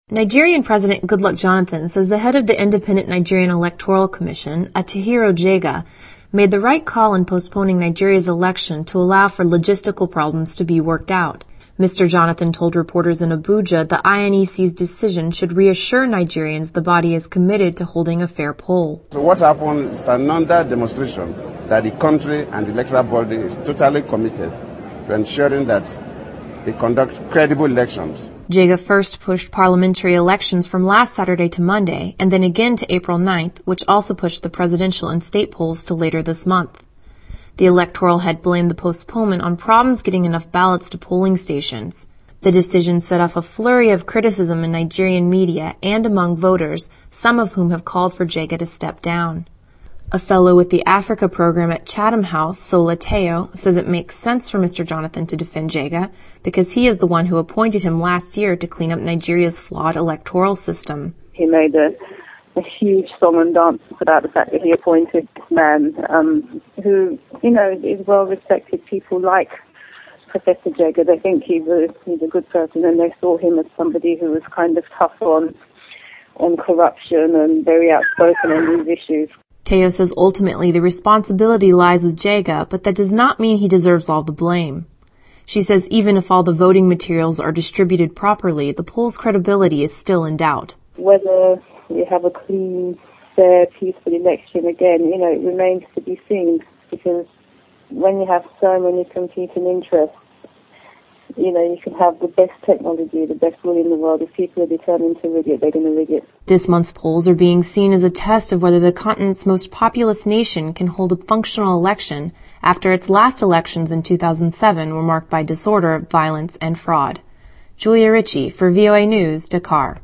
Nigerian President Goodluck Jonathan says the head of the Independent Nigerian Electoral Commission, Atahiro Jega, made the right call in postponing Nigeria's election to allow for logistical problems to be worked out. Mr. Jonathan told reporters in Abuja the INEC's decision should reassure Nigerians the body is committed to holding a fair poll. So what happened is another demonstration that the country and the electoral body is totally committed to ensuring that they conduct credible elections. Jega first pushed parliamentary elections from last Saturday to Monday, and then again to April 9th, which also pushed the presidential and state polls to later this month. The electoral head blamed the postponement on problems getting enough ballots to polling stations. The decision set off a flurry of criticism in Nigerian media and among voters, some of whom have called for Jega to step down. A fellow with the Africa program at Chatham House, Sola Teo, says it makes sense for Mr. Jonathan to defend Jega because he is the one who appointed him last year to clean up Nigeria's flawed electoral system. He made a huge song and dance about the fact that he appointed this man who, is well-respected. People like Professor Jega. They think he's a good person, and they saw him as somebody who was kind of tough on corruption and very outspoken on these issues. Teo says ultimately the responsibility lies with Jega, but that does not mean he deserves all the blame. She says even if all the voting materials are distributed properly, the poll's credibility is still in doubt. Whether you have a clean, fair, peaceful election, again, it remains to be seen, because when you have so many competing interests, you can have the best technology, the best will in the world. If people are determined to rig it, they're going to rig it. This month's polls are being seen as a test of whether the continent's most populous nation can hold a functional election after its last elections in 2007 were marked by disorder, violence, and fraud. Julia Ritchie for VOA News, Dakar.